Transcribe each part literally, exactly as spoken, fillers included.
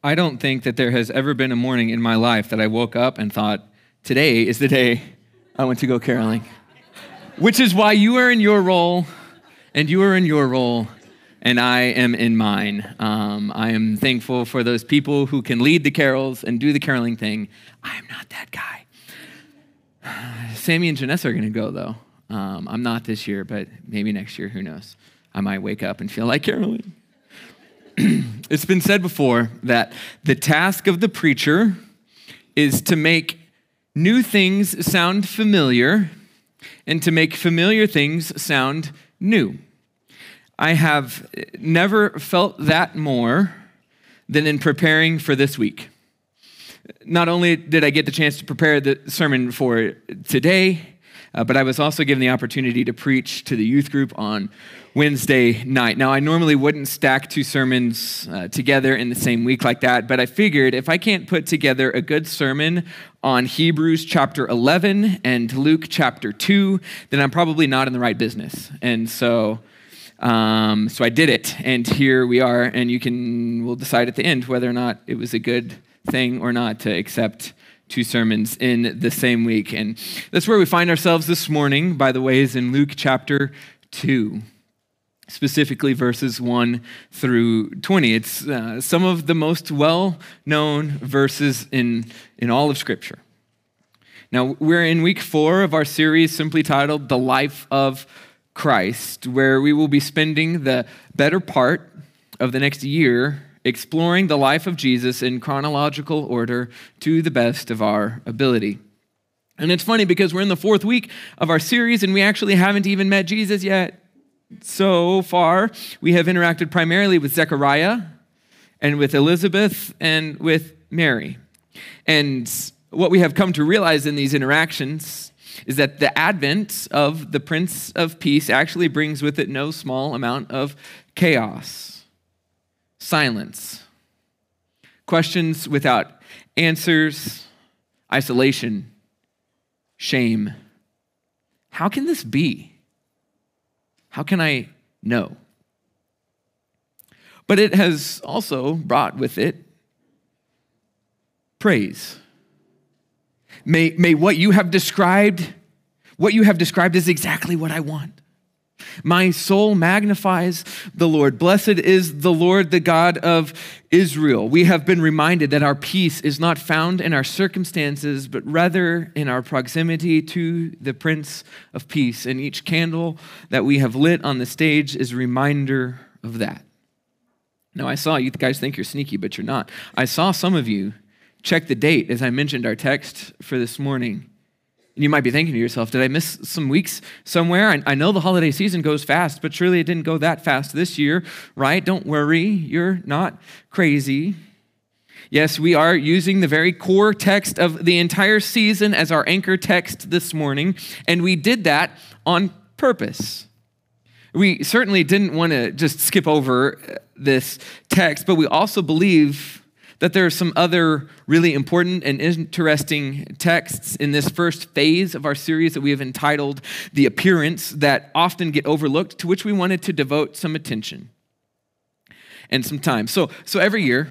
I don't think that there has ever been a morning in my life that I woke up and thought, today is the day I want to go caroling. Which is why you are in your role, and you are in your role, and I am in mine. Um, I am thankful for those people who can lead the carols and do the caroling thing. I am not that guy. Sammy and Janessa are going to go, though. Um, I'm not this year, but maybe next year, who knows? I might wake up and feel like caroling. It's been said before that the task of the preacher is to make new things sound familiar and to make familiar things sound new. I have never felt that more than in preparing for this week. Not only did I get the chance to prepare the sermon for today, Uh, but I was also given the opportunity to preach to the youth group on Wednesday night. Now, I normally wouldn't stack two sermons uh, together in the same week like that, but I figured if I can't put together a good sermon on Hebrews chapter eleven and Luke chapter two, then I'm probably not in the right business. And so, um, so I did it, and here we are, and you can, we'll decide at the end whether or not it was a good thing or not to accept two sermons in the same week. And that's where we find ourselves this morning, by the way, is in Luke chapter two, specifically verses one through twenty. It's uh, some of the most well-known verses in, in all of Scripture. Now, we're in week four of our series simply titled The Life of Christ, where we will be spending the better part of the next year exploring the life of Jesus in chronological order to the best of our ability. And it's funny because we're in the fourth week of our series and we actually haven't even met Jesus yet. So far, we have interacted primarily with Zechariah and with Elizabeth and with Mary. And what we have come to realize in these interactions is that the advent of the Prince of Peace actually brings with it no small amount of chaos. Silence, questions without answers, isolation, shame. How can this be? How can I know? But it has also brought with it praise. May, may what you have described, what you have described is exactly what I want. My soul magnifies the Lord. Blessed is the Lord, the God of Israel. We have been reminded that our peace is not found in our circumstances, but rather in our proximity to the Prince of Peace. And each candle that we have lit on the stage is a reminder of that. Now, I saw, you guys think you're sneaky, but you're not. I saw some of you check the date as I mentioned our text for this morning. And you might be thinking to yourself, did I miss some weeks somewhere? I, I know the holiday season goes fast, but surely it didn't go that fast this year, right? Don't worry, you're not crazy. Yes, we are using the very core text of the entire season as our anchor text this morning, and we did that on purpose. We certainly didn't want to just skip over this text, but we also believe that there are some other really important and interesting texts in this first phase of our series that we have entitled The Appearance that often get overlooked, to which we wanted to devote some attention and some time. So, so every year,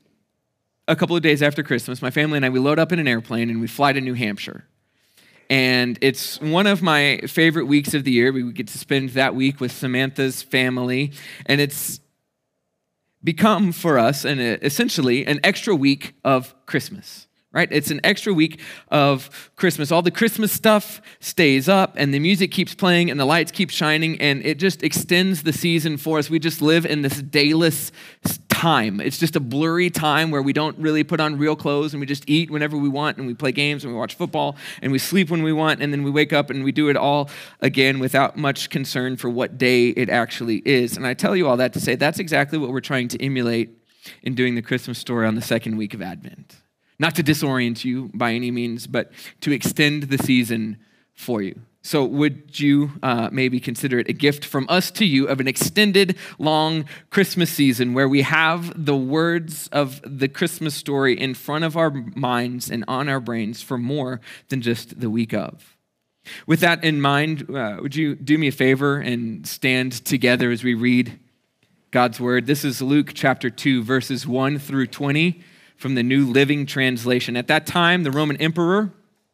a couple of days after Christmas, my family and I, we load up in an airplane and we fly to New Hampshire. And it's one of my favorite weeks of the year. We get to spend that week with Samantha's family, and it's become for us an, essentially an extra week of Christmas, right? It's an extra week of Christmas. All the Christmas stuff stays up and the music keeps playing and the lights keep shining and it just extends the season for us. We just live in this dayless time. It's just a blurry time where we don't really put on real clothes and we just eat whenever we want and we play games and we watch football and we sleep when we want and then we wake up and we do it all again without much concern for what day it actually is. And I tell you all that to say that's exactly what we're trying to emulate in doing the Christmas story on the second week of Advent. Not to disorient you by any means, but to extend the season for you. So would you uh, maybe consider it a gift from us to you of an extended, long Christmas season where we have the words of the Christmas story in front of our minds and on our brains for more than just the week of? With that in mind, uh, would you do me a favor and stand together as we read God's word. This is Luke chapter two, verses one through twenty from the New Living Translation. At that time, the Roman Emperor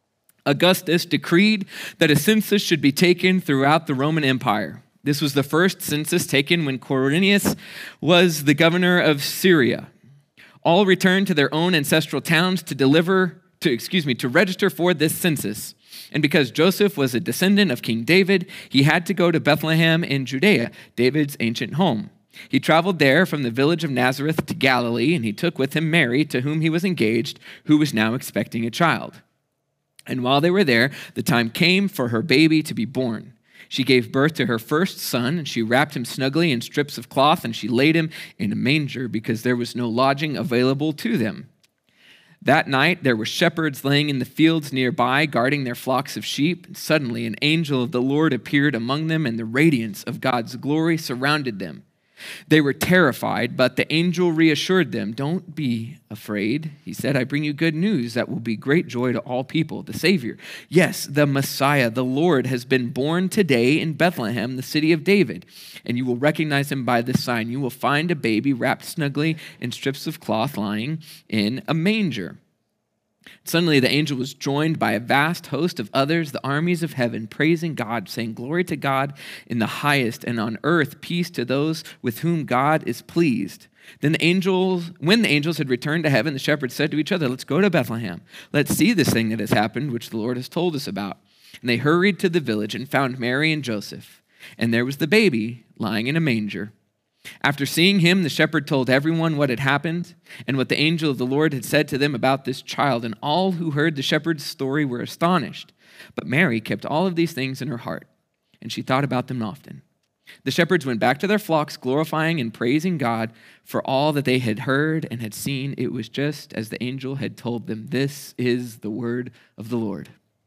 Augustus decreed that a census should be taken throughout the Roman Empire. This was the first census taken when Quirinius was the governor of Syria. All returned to their own ancestral towns to deliver, to excuse me, to register for this census. And because Joseph was a descendant of King David, he had to go to Bethlehem in Judea, David's ancient home. He traveled there from the village of Nazareth to Galilee, and he took with him Mary, to whom he was engaged, who was now expecting a child. And while they were there, the time came for her baby to be born. She gave birth to her first son, and she wrapped him snugly in strips of cloth, and she laid him in a manger because there was no lodging available to them. That night, there were shepherds laying in the fields nearby, guarding their flocks of sheep. And suddenly, an angel of the Lord appeared among them, and the radiance of God's glory surrounded them. They were terrified, but the angel reassured them. "Don't be afraid," he said. "I bring you good news that will be great joy to all people. The Savior, yes, the Messiah, the Lord, has been born today in Bethlehem, the city of David. And you will recognize him by this sign. You will find a baby wrapped snugly in strips of cloth lying in a manger." Suddenly the angel was joined by a vast host of others, the armies of heaven, praising God, saying, "Glory to God in the highest, and on earth peace to those with whom God is pleased." Then the angels, when the angels had returned to heaven, the shepherds said to each other, "Let's go to Bethlehem. Let's see this thing that has happened, which the Lord has told us about." And they hurried to the village and found Mary and Joseph. And there was the baby lying in a manger. After seeing him, the shepherd told everyone what had happened and what the angel of the Lord had said to them about this child. And all who heard the shepherd's story were astonished. But Mary kept all of these things in her heart, and she thought about them often. The shepherds went back to their flocks, glorifying and praising God for all that they had heard and had seen. It was just as the angel had told them. This is the word of the Lord.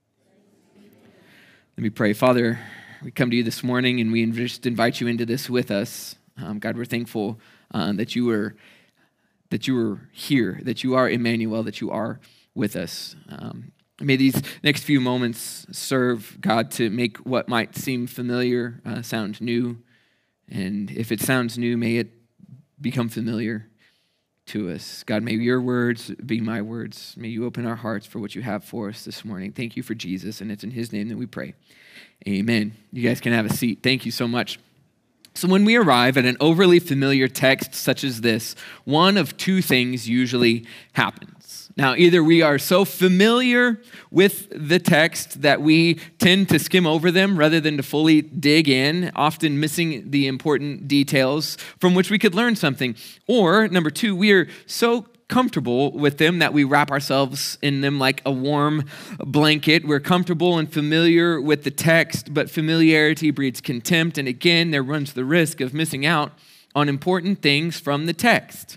Let me pray. Father, we come to you this morning, and we just invite you into this with us. Um, God, we're thankful uh, that you were that you were here, that you are Emmanuel, that you are with us. Um, may these next few moments serve, God, to make what might seem familiar uh, sound new. And if it sounds new, may it become familiar to us. God, may your words be my words. May you open our hearts for what you have for us this morning. Thank you for Jesus, and it's in his name that we pray. Amen. You guys can have a seat. Thank you so much. So when we arrive at an overly familiar text such as this, one of two things usually happens. Now, either we are so familiar with the text that we tend to skim over them rather than to fully dig in, often missing the important details from which we could learn something. Or, number two, we are so comfortable with them that we wrap ourselves in them like a warm blanket. We're comfortable and familiar with the text, but familiarity breeds contempt. And again, there runs the risk of missing out on important things from the text.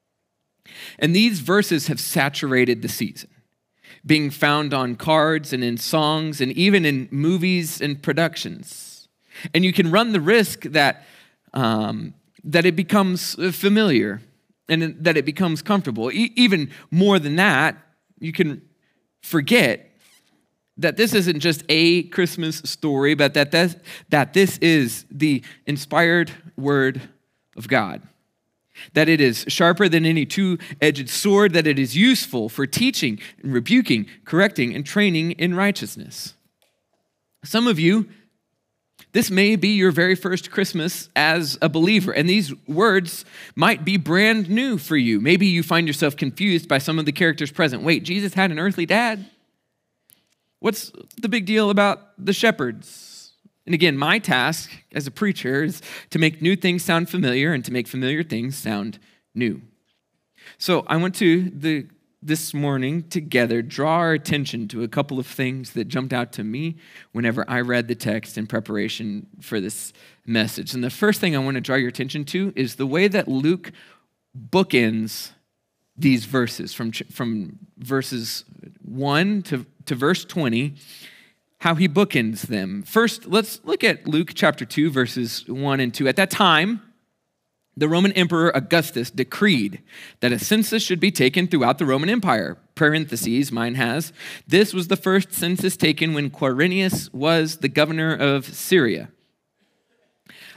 And these verses have saturated the season, being found on cards and in songs and even in movies and productions. And you can run the risk that, um, that it becomes familiar and that it becomes comfortable. E- even more than that, you can forget that this isn't just a Christmas story, but that this, that this is the inspired word of God. That it is sharper than any two-edged sword, that it is useful for teaching and rebuking, correcting, and training in righteousness. Some of you, this may be your very first Christmas as a believer, and these words might be brand new for you. Maybe you find yourself confused by some of the characters present. Wait, Jesus had an earthly dad? What's the big deal about the shepherds? And again, my task as a preacher is to make new things sound familiar and to make familiar things sound new. So I want to, the this morning together, draw our attention to a couple of things that jumped out to me whenever I read the text in preparation for this message. And the first thing I want to draw your attention to is the way that Luke bookends these verses from, from verses one to, to verse twenty, how he bookends them. First, let's look at Luke chapter two, verses one and two. At that time, the Roman Emperor Augustus decreed that a census should be taken throughout the Roman Empire. Parentheses, mine has. This was the first census taken when Quirinius was the governor of Syria.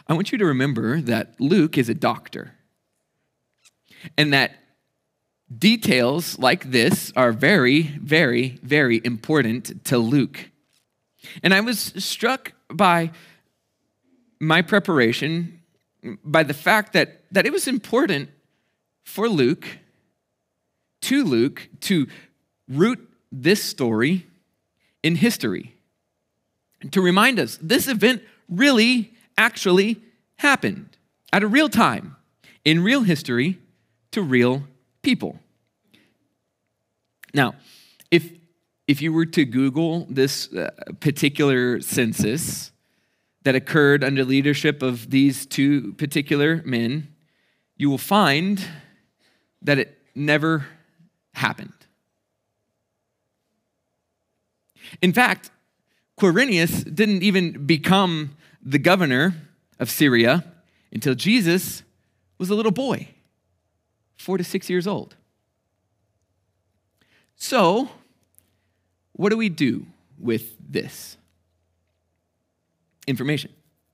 I want you to remember that Luke is a doctor, and that details like this are very, very, very important to Luke. And I was struck by my preparation, by the fact that, that it was important for Luke, to Luke, to root this story in history, and to remind us this event really actually happened at a real time, in real history, to real people. Now, if if you were to Google this uh, particular census that occurred under leadership of these two particular men, you will find that it never happened. In fact, Quirinius didn't even become the governor of Syria until Jesus was a little boy, four to six years old. So, what do we do with this information?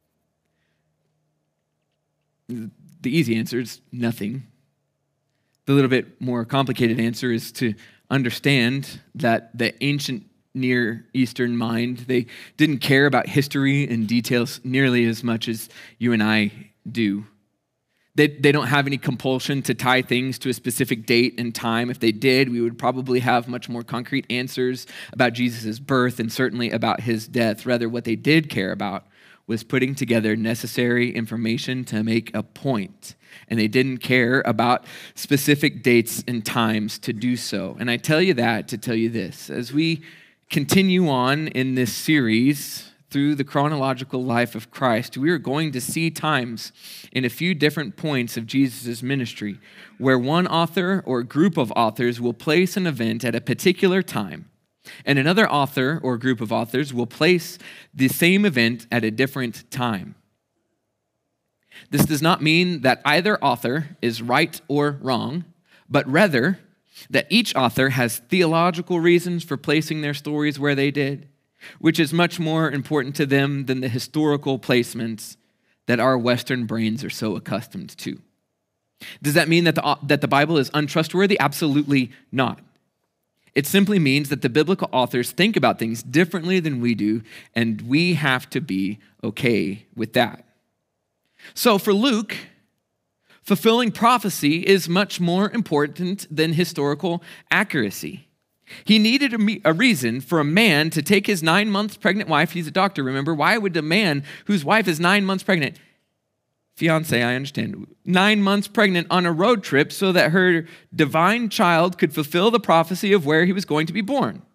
The easy answer is nothing. The little bit more complicated answer is to understand that the ancient Near Eastern mind, they didn't care about history and details nearly as much as you and I do. They, they don't have any compulsion to tie things to a specific date and time. If they did, we would probably have much more concrete answers about Jesus' birth and certainly about his death. Rather, what they did care about was putting together necessary information to make a point. And they didn't care about specific dates and times to do so. And I tell you that to tell you this. As we continue on in this series through the chronological life of Christ, we are going to see times in a few different points of Jesus' ministry where one author or group of authors will place an event at a particular time, and another author or group of authors will place the same event at a different time. This does not mean that either author is right or wrong, but rather that each author has theological reasons for placing their stories where they did, which is much more important to them than the historical placements that our Western brains are so accustomed to. Does that mean that the, that the Bible is untrustworthy? Absolutely not. It simply means that the biblical authors think about things differently than we do, and we have to be okay with that. So for Luke, fulfilling prophecy is much more important than historical accuracy. He needed a, a reason for a man to take his nine months pregnant wife. He's a doctor, remember? Why would a man whose wife is nine months pregnant, fiance, I understand, nine months pregnant on a road trip so that her divine child could fulfill the prophecy of where he was going to be born?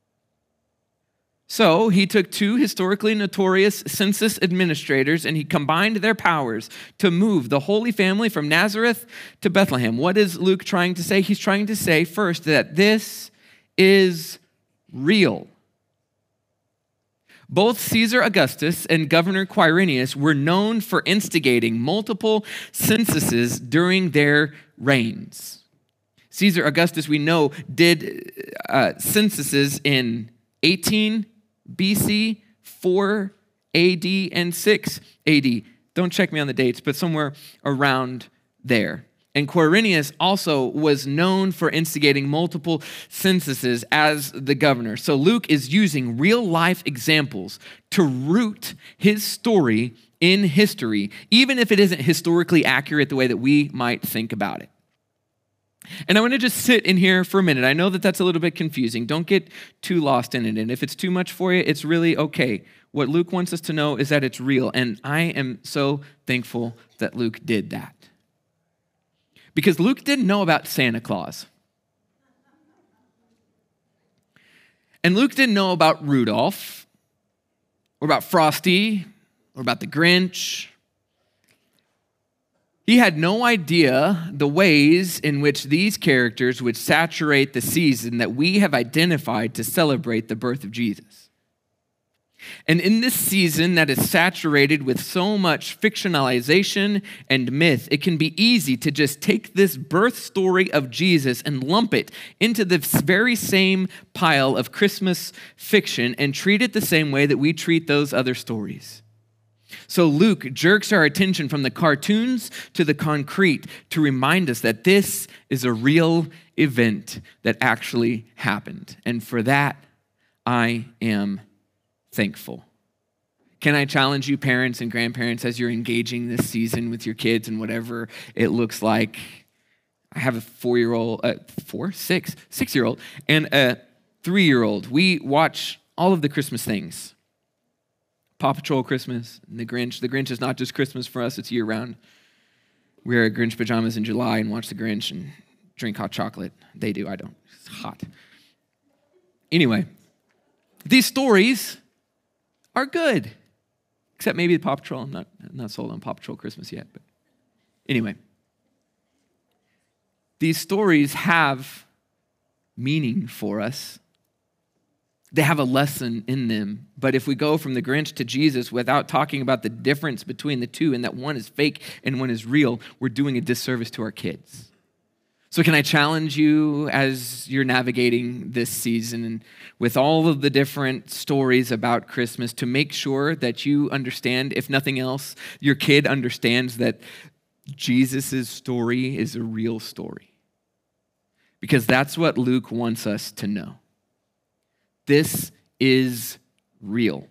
So he took two historically notorious census administrators and he combined their powers to move the Holy Family from Nazareth to Bethlehem. What is Luke trying to say? He's trying to say first that this is real. Both Caesar Augustus and Governor Quirinius were known for instigating multiple censuses during their reigns. Caesar Augustus, we know, did uh, censuses in eighteen B C, four A D, and six A D. Don't check me on the dates, but somewhere around there. And Quirinius also was known for instigating multiple censuses as the governor. So Luke is using real-life examples to root his story in history, even if it isn't historically accurate the way that we might think about it. And I want to just sit in here for a minute. I know that that's a little bit confusing. Don't get too lost in it. And if it's too much for you, it's really okay. What Luke wants us to know is that it's real. And I am so thankful that Luke did that. Because Luke didn't know about Santa Claus. And Luke didn't know about Rudolph, or about Frosty, or about the Grinch. He had no idea the ways in which these characters would saturate the season that we have identified to celebrate the birth of Jesus. And in this season that is saturated with so much fictionalization and myth, it can be easy to just take this birth story of Jesus and lump it into the very same pile of Christmas fiction and treat it the same way that we treat those other stories. So Luke jerks our attention from the cartoons to the concrete to remind us that this is a real event that actually happened. And for that, I am thankful. Can I challenge you, parents and grandparents, as you're engaging this season with your kids and whatever it looks like? I have a four-year-old, uh, four, six, six-year-old, and a three-year-old. We watch all of the Christmas things. Paw Patrol Christmas, and the Grinch. The Grinch is not just Christmas for us, it's year-round. We wear Grinch pajamas in July and watch the Grinch and drink hot chocolate. They do, I don't. It's hot. Anyway, these stories are good. Except maybe the Paw Patrol. I'm not, I'm not sold on Paw Patrol Christmas yet. But anyway, these stories have meaning for us. They have a lesson in them. But if we go from the Grinch to Jesus without talking about the difference between the two and that one is fake and one is real, we're doing a disservice to our kids. So can I challenge you as you're navigating this season and with all of the different stories about Christmas to make sure that you understand, if nothing else, your kid understands that Jesus' story is a real story. Because that's what Luke wants us to know. This is real.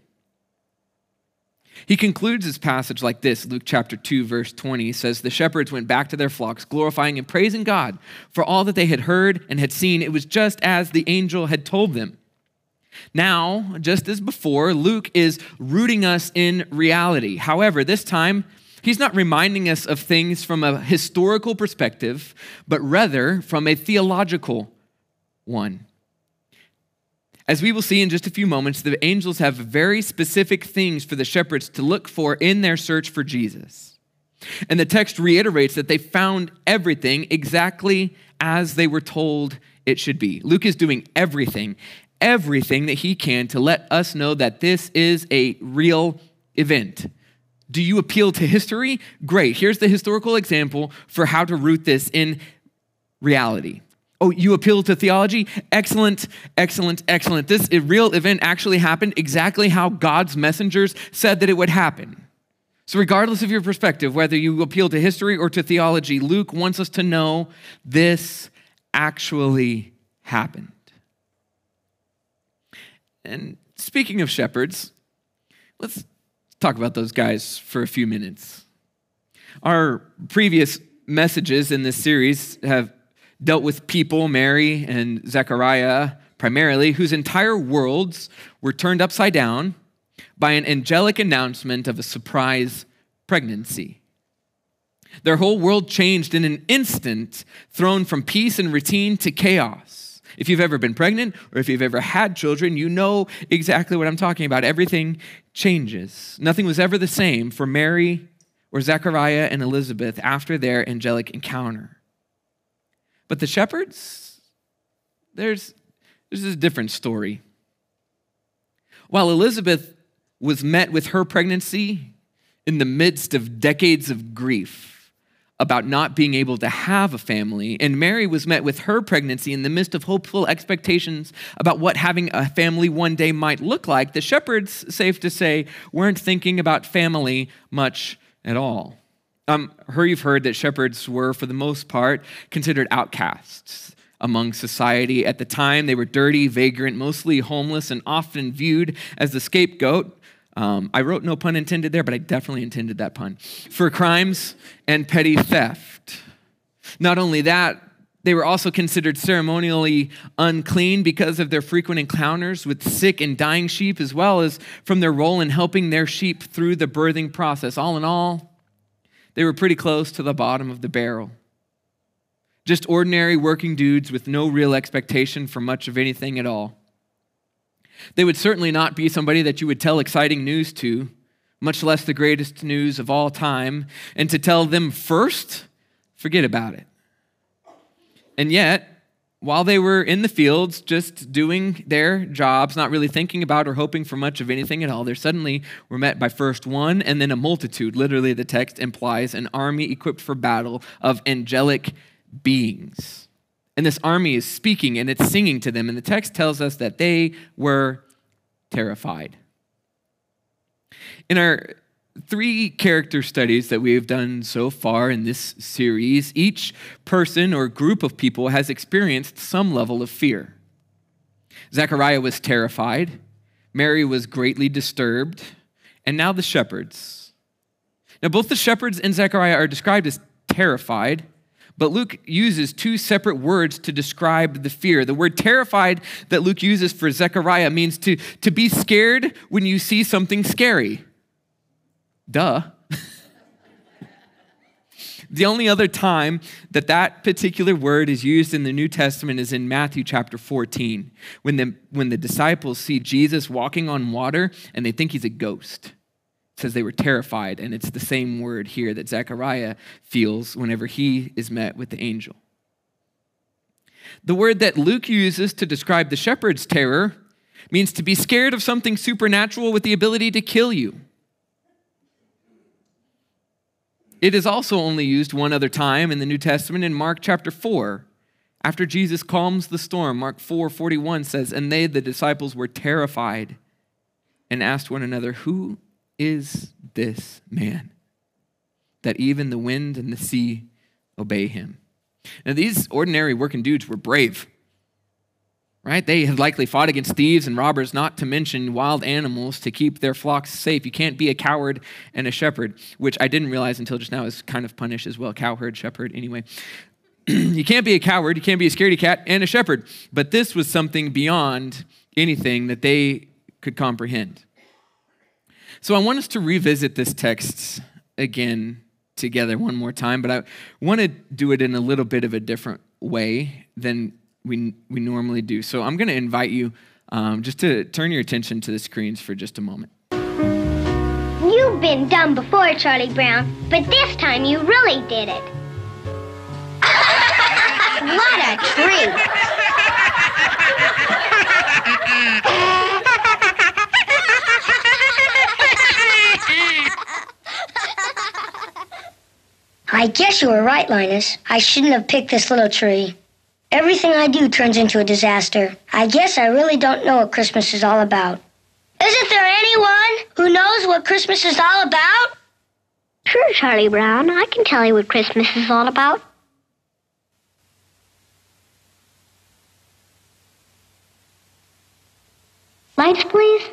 He concludes his passage like this. Luke chapter two, verse twenty says, "The shepherds went back to their flocks, glorifying and praising God for all that they had heard and had seen. It was just as the angel had told them." Now, just as before, Luke is rooting us in reality. However, this time, he's not reminding us of things from a historical perspective, but rather from a theological one. As we will see in just a few moments, the angels have very specific things for the shepherds to look for in their search for Jesus. And the text reiterates that they found everything exactly as they were told it should be. Luke is doing everything, everything that he can to let us know that this is a real event. Do you appeal to history? Great. Here's the historical example for how to root this in reality. Oh, you appeal to theology? Excellent, excellent, excellent. This real event actually happened exactly how God's messengers said that it would happen. So regardless of your perspective, whether you appeal to history or to theology, Luke wants us to know this actually happened. And speaking of shepherds, let's talk about those guys for a few minutes. Our previous messages in this series have dealt with people, Mary and Zechariah primarily, whose entire worlds were turned upside down by an angelic announcement of a surprise pregnancy. Their whole world changed in an instant, thrown from peace and routine to chaos. If you've ever been pregnant or if you've ever had children, you know exactly what I'm talking about. Everything changes. Nothing was ever the same for Mary or Zechariah and Elizabeth after their angelic encounter. But the shepherds, there's, there's a different story. While Elizabeth was met with her pregnancy in the midst of decades of grief about not being able to have a family, and Mary was met with her pregnancy in the midst of hopeful expectations about what having a family one day might look like, the shepherds, safe to say, weren't thinking about family much at all. Um, her, you've heard that shepherds were, for the most part, considered outcasts among society. At the time, they were dirty, vagrant, mostly homeless, and often viewed as the scapegoat. Um, I wrote no pun intended there, but I definitely intended that pun. For crimes and petty theft. Not only that, they were also considered ceremonially unclean because of their frequent encounters with sick and dying sheep, as well as from their role in helping their sheep through the birthing process. All in all, they were pretty close to the bottom of the barrel. Just ordinary working dudes with no real expectation for much of anything at all. They would certainly not be somebody that you would tell exciting news to, much less the greatest news of all time. And to tell them first, forget about it. And yet, while they were in the fields, just doing their jobs, not really thinking about or hoping for much of anything at all, they suddenly were met by first one and then a multitude. Literally, the text implies an army equipped for battle of angelic beings. And this army is speaking and it's singing to them. And the text tells us that they were terrified. In our three character studies that we have done so far in this series. Each person or group of people has experienced some level of fear. Zechariah was terrified, Mary was greatly disturbed, and now the shepherds. Now, both the shepherds and Zechariah are described as terrified, but Luke uses two separate words to describe the fear. The word terrified that Luke uses for Zechariah means to, to be scared when you see something scary. Duh. The only other time that that particular word is used in the New Testament is in Matthew chapter fourteen, when the, when the disciples see Jesus walking on water and they think he's a ghost. It says they were terrified, and it's the same word here that Zechariah feels whenever he is met with the angel. The word that Luke uses to describe the shepherd's terror means to be scared of something supernatural with the ability to kill you. It is also only used one other time in the New Testament in Mark chapter four. After Jesus calms the storm, Mark four forty-one says, "And they, the disciples, were terrified and asked one another, 'Who is this man that even the wind and the sea obey him?'" Now, these ordinary working dudes were brave, right? They had likely fought against thieves and robbers, not to mention wild animals, to keep their flocks safe. You can't be a coward and a shepherd, which I didn't realize until just now is kind of punished as well. Cowherd, shepherd, anyway. You can't be a coward, you can't be a scaredy cat and a shepherd. But this was something beyond anything that they could comprehend. So I want us to revisit this text again together one more time, but I want to do it in a little bit of a different way than we we normally do. So I'm going to invite you um, just to turn your attention to the screens for just a moment. You've been dumb before, Charlie Brown, but this time you really did it. What a treat. I guess you were right, Linus. I shouldn't have picked this little tree. Everything I do turns into a disaster. I guess I really don't know what Christmas is all about. Isn't there anyone who knows what Christmas is all about? Sure, Charlie Brown. I can tell you what Christmas is all about. Lights, please.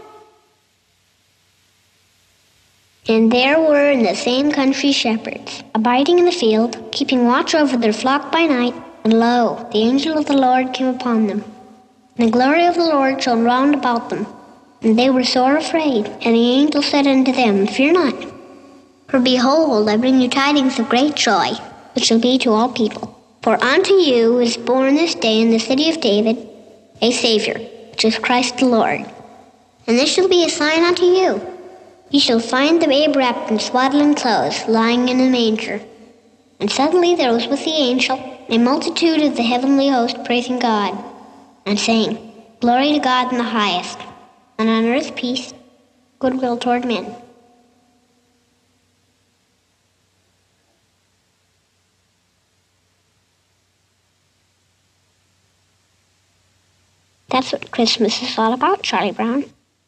And there were in the same country shepherds, abiding in the field, keeping watch over their flock by night. And lo, the angel of the Lord came upon them. And the glory of the Lord shone round about them. And they were sore afraid. And the angel said unto them, Fear not. For behold, I bring you tidings of great joy, which shall be to all people. For unto you is born this day in the city of David a Savior, which is Christ the Lord. And this shall be a sign unto you. Ye shall find the babe wrapped in swaddling clothes, lying in a manger. And suddenly there was with the angel a multitude of the heavenly host praising God, and saying, Glory to God in the highest, and on earth peace, goodwill toward men. That's what Christmas is all about, Charlie Brown.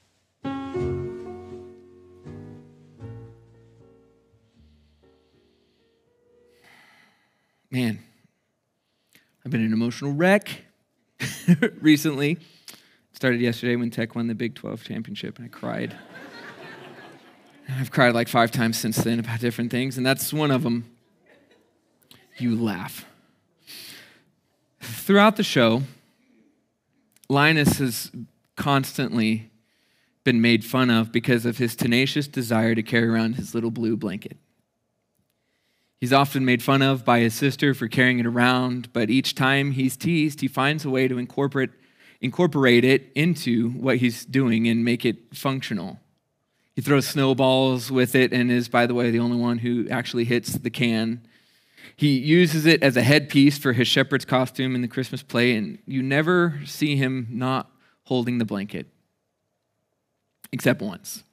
Man, I've been an emotional wreck recently. Started yesterday when Tech won the Big twelve championship, and I cried. And I've cried like five times since then about different things, and that's one of them. You laugh. Throughout the show, Linus has constantly been made fun of because of his tenacious desire to carry around his little blue blanket. He's often made fun of by his sister for carrying it around, but each time he's teased, he finds a way to incorporate, incorporate it into what he's doing and make it functional. He throws snowballs with it and is, by the way, the only one who actually hits the can. He uses it as a headpiece for his shepherd's costume in the Christmas play, and you never see him not holding the blanket, except once.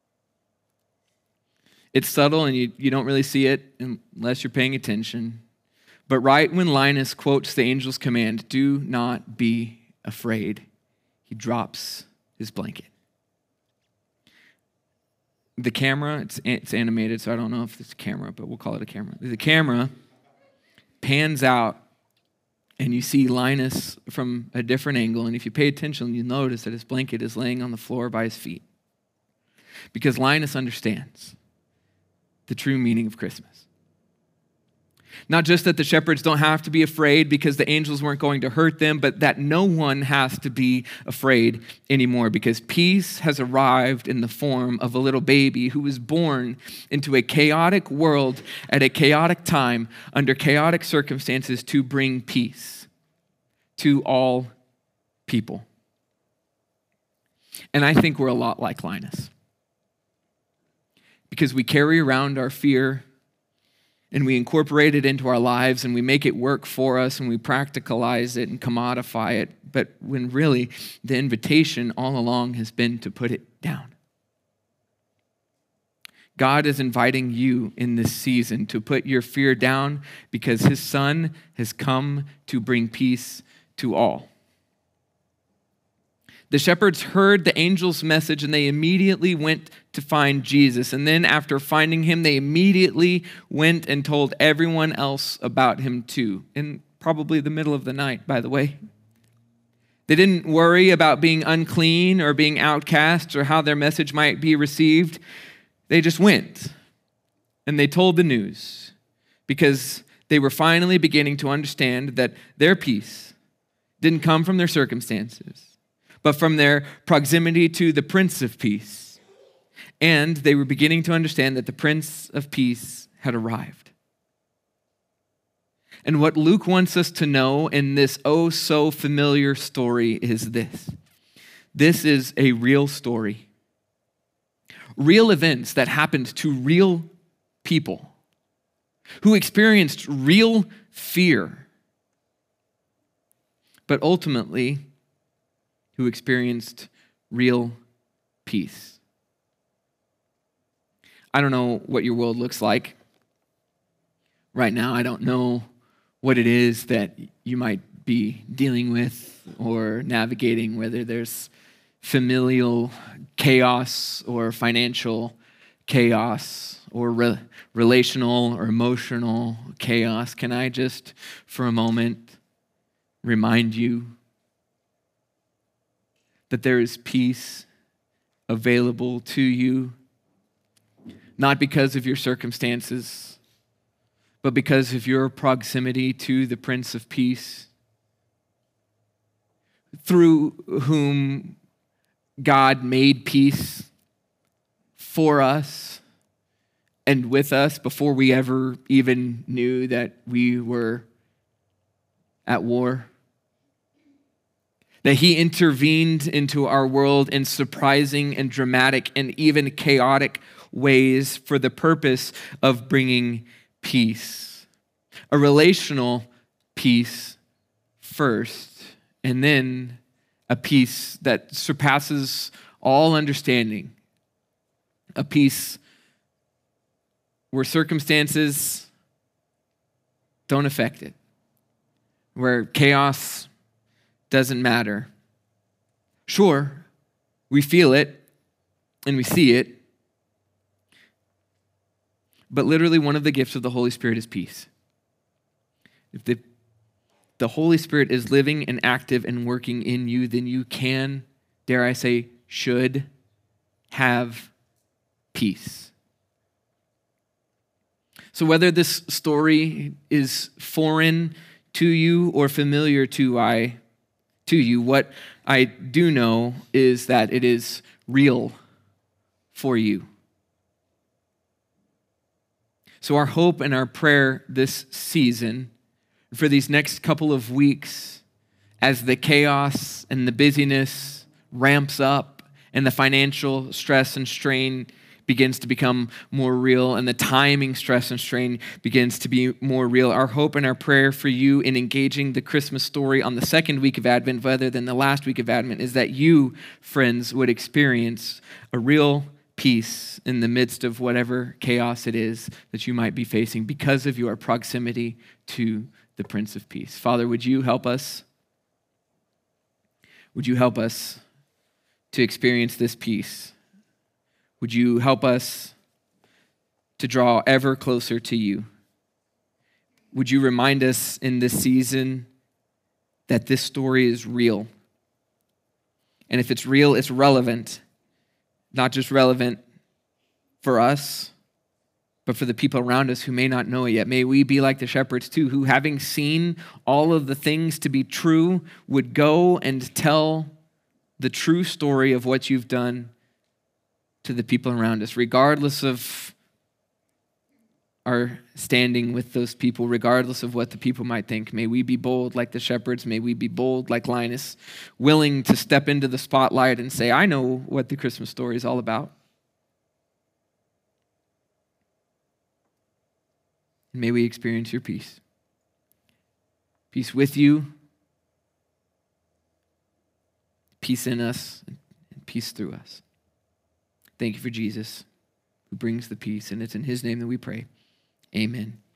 It's subtle and you, you don't really see it unless you're paying attention. But right when Linus quotes the angel's command, do not be afraid, he drops his blanket. the camera, it's, it's animated, so I don't know if it's a camera, but we'll call it a camera. The camera pans out, and you see Linus from a different angle, and if you pay attention, you'll notice that his blanket is laying on the floor by his feet. Because Linus understands the true meaning of Christmas. Not just that the shepherds don't have to be afraid because the angels weren't going to hurt them, but that no one has to be afraid anymore because peace has arrived in the form of a little baby who was born into a chaotic world at a chaotic time under chaotic circumstances to bring peace to all people. And I think we're a lot like Linus because we carry around our fear and we incorporate it into our lives and we make it work for us and we practicalize it and commodify it. But when really the invitation all along has been to put it down. God is inviting you in this season to put your fear down because his son has come to bring peace to all. The shepherds heard the angel's message and they immediately went to find Jesus. And then after finding him, they immediately went and told everyone else about him too. In probably the middle of the night, by the way. They didn't worry about being unclean or being outcasts or how their message might be received. They just went and they told the news because they were finally beginning to understand that their peace didn't come from their circumstances, but from their proximity to the Prince of Peace. And they were beginning to understand that the Prince of Peace had arrived. And what Luke wants us to know in this oh so familiar story is this. This is a real story. Real events that happened to real people who experienced real fear, but ultimately who experienced real peace. I don't know what your world looks like right now. I don't know what it is that you might be dealing with or navigating, whether there's familial chaos or financial chaos or re- relational or emotional chaos. Can I just, for a moment, remind you that there is peace available to you, not because of your circumstances, but because of your proximity to the Prince of Peace, through whom God made peace for us and with us before we ever even knew that we were at war. That he intervened into our world in surprising and dramatic and even chaotic ways for the purpose of bringing peace. A relational peace first, and then a peace that surpasses all understanding. A peace where circumstances don't affect it, where chaos doesn't matter. Sure, we feel it and we see it, but literally one of the gifts of the Holy Spirit is peace. If the, the Holy Spirit is living and active and working in you, then you can, dare I say, should have peace. So whether this story is foreign to you or familiar to I, to you, what I do know is that it is real for you. So our hope and our prayer this season, for these next couple of weeks, as the chaos and the busyness ramps up and the financial stress and strain begins to become more real and the timing stress and strain begins to be more real. Our hope and our prayer for you in engaging the Christmas story on the second week of Advent rather than the last week of Advent is that you, friends, would experience a real peace in the midst of whatever chaos it is that you might be facing because of your proximity to the Prince of Peace. Father, would you help us? Would you help us to experience this peace? Would you help us to draw ever closer to you? Would you remind us in this season that this story is real? And if it's real, it's relevant. Not just relevant for us, but for the people around us who may not know it yet. May we be like the shepherds too, who having seen all of the things to be true, would go and tell the true story of what you've done to the people around us, regardless of our standing with those people, regardless of what the people might think. May we be bold like the shepherds. May we be bold like Linus, willing to step into the spotlight and say, I know what the Christmas story is all about. And may we experience your peace. Peace with you, peace in us, and peace through us. Thank you for Jesus, who brings the peace, and it's in his name that we pray. Amen.